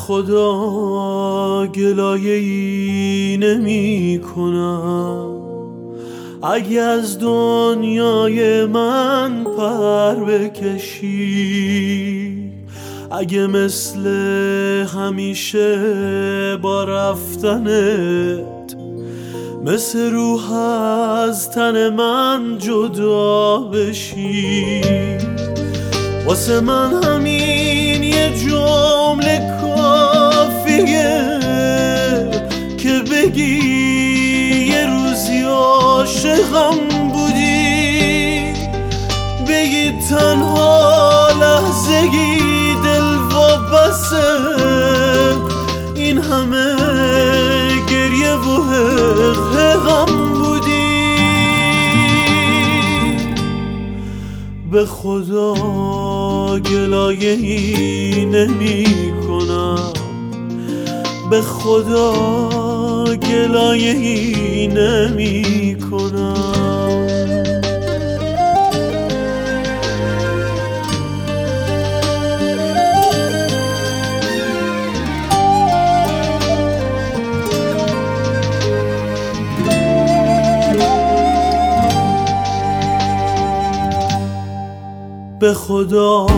خدا گلایه‌ای نمی کنم اگه از دنیای من پر بکشی، اگه مثل همیشه با رفتنت مثل روح از تن من جدا بشی. واسه من همین یه جمله کافیه که بگی یه روزی عاشقم بودی، بگی تنها لحظه‌ای دل وابسته این همه گریه و حقم بودی. به خدا گلایه‌ای نمی کنم، به خدا گلایه‌ای نمی کنم. به خدا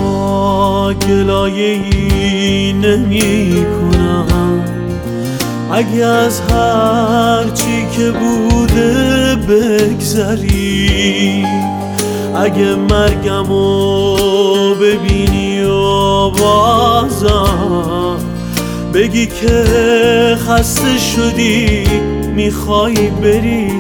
گلایه‌ای نمی کنم اگه از هر چی که بوده بگذری، اگه مرگمو ببینی و بازم بگی که خسته شدی میخوای بری.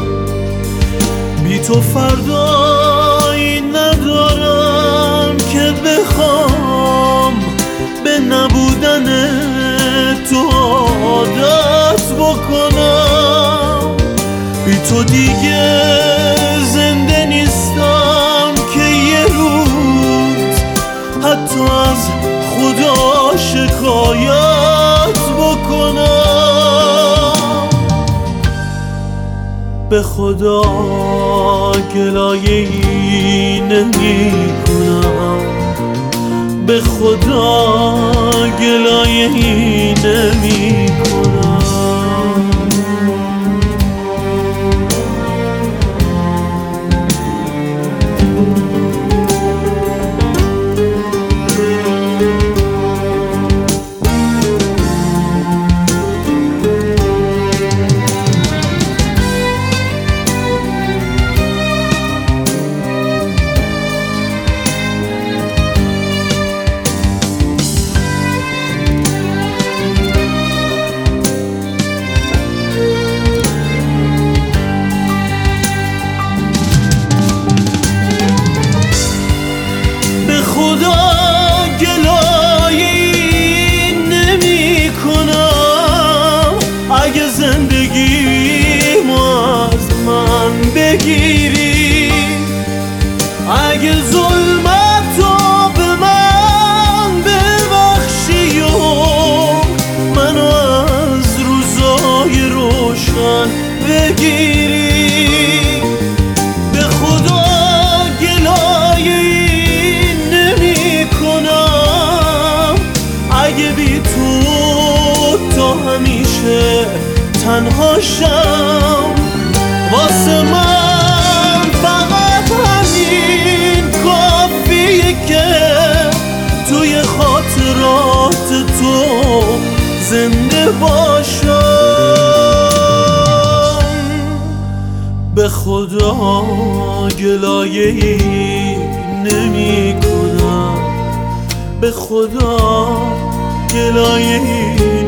بی تو فردایی ندارم که بخوام به نبودن تو عادت بکنم. بی تو دیگه زنده نیستم که یه روز حتی از خدا شکایت بکنم. به خدا گلایه‌ای نمی کنم، به خدا گلایه‌ای نمی کنم. اگه ظلمتو به من ببخشی و منو از روزای روشن بگیری، به خدا گلایه‌ای نمی کنم اگه بی تو همیشه تنها شم. واسه من فقط همین کافیه که توی خاطرات تو زنده باشم. به خدا گلایه‌ای نمی کنم، به خدا گلایه‌ای